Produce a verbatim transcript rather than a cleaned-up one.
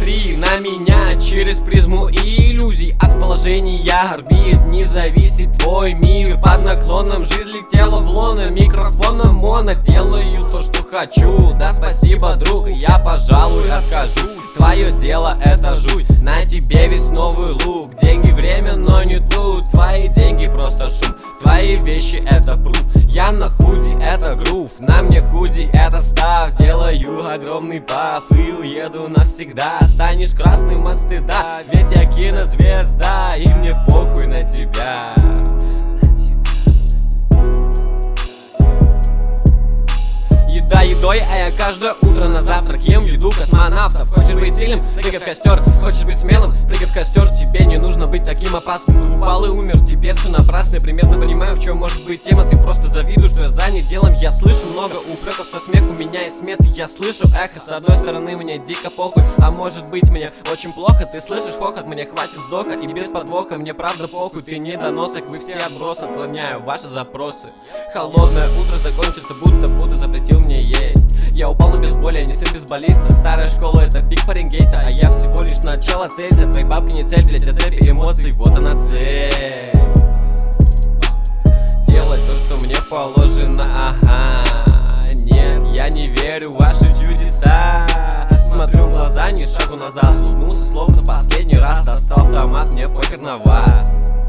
смотри на меня через призму иллюзий. От положения орбит не зависит твой мир. Под наклоном жизнь летела в лоно микрофоном моно. Делаю то, что хочу, да спасибо, друг, я, пожалуй, откажусь. Твое дело это жуть, на тебе весь новый лук. Деньги время, но не тут, твои деньги просто шум. Твои вещи это пруф, я на худи это грув. На мне худи это став, сделаю огромный паф и уеду навсегда. Станешь красным от стыда, ведь я кинозвезда, и мне похуй на тебя. Еда едой, а я каждое утро на завтрак ем еду космонавтов. Хочешь быть сильным? Прыгай в костер. Хочешь быть смелым? Прыгай в костер. Тебе не нужно быть таким опасным. Ты упал и умер, теперь все напрасно. Я примерно понимаю, в чем может быть тема. Ты просто завидуешь, что я занят делом. Я слышу много упреков со смех, у меня и сметы. Я слышу эхо, с одной стороны мне дико похуй, а может быть мне очень плохо. Ты слышишь хохот, мне хватит вздоха и без подвоха. Мне правда похуй, ты недоносок, вы все отбросы. Отклоняю ваши запросы. Холодное утро закончится, будто Будда запретил мне есть. Я упал на безболие, не сын бейсболиста. Старая школа это пик Фаренгейта, а я всего лишь начало. Целься, твои бабки не цель, блять, а цель эмоций, вот она цель. Делать то, что мне положено, ага. Нет, я не верю в ваши чудеса. Смотрю в глаза, ни шагу назад. Улыбнулся словно последний раз. Достал автомат, мне похер на вас.